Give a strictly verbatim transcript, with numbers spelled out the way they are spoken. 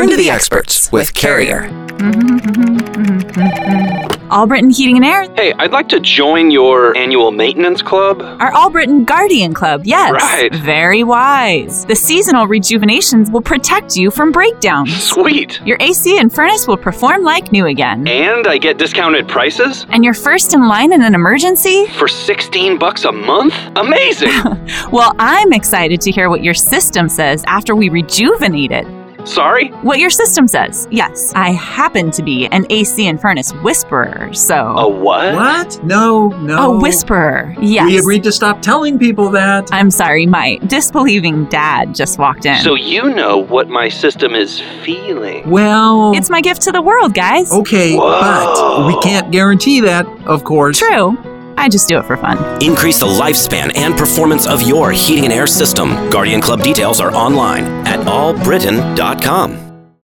Turn to the experts with Carrier. Albritton Heating and Air. Hey, I'd like to join your annual maintenance club. Our Albritton Guardian Club, yes. Right. Very wise. The seasonal rejuvenations will protect you from breakdowns. Sweet. Your A C and furnace will perform like new again. And I get discounted prices? And you're first in line in an emergency? For sixteen bucks a month? Amazing. Well, I'm excited to hear what your system says after we rejuvenate it. Sorry? What your system says. Yes, I happen to be an A C and furnace whisperer, so... A what? What? No, no. A whisperer, yes. We agreed to stop telling people that. I'm sorry, my disbelieving dad just walked in. So you know what my system is feeling. Well... It's my gift to the world, guys. Okay, Whoa. but we can't guarantee that, of course. True. I just do it for fun. Increase the lifespan and performance of your heating and air system. Guardian Club details are online at all britain dot com.